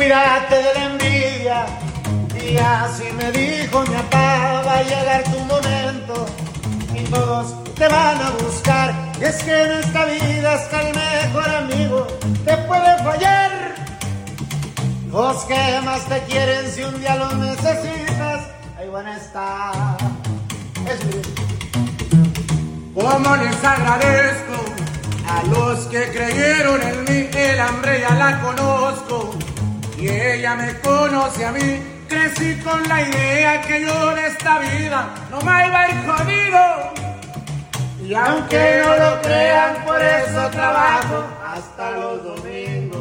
cuídate de la envidia. Y así me dijo mi papá, va a llegar tu momento y todos te van a buscar. Y es que en esta vida hasta el mejor amigo te puede fallar. Los que más te quieren, si un día los necesitas, ahí van a estar. Como les agradezco a los que creyeron en mí, el hambre ya la conozco y ella me conoce a mí. Crecí con la idea que yo de esta vida no me iba a ir jodido. Y aunque no lo crean, por eso trabajo hasta los domingos.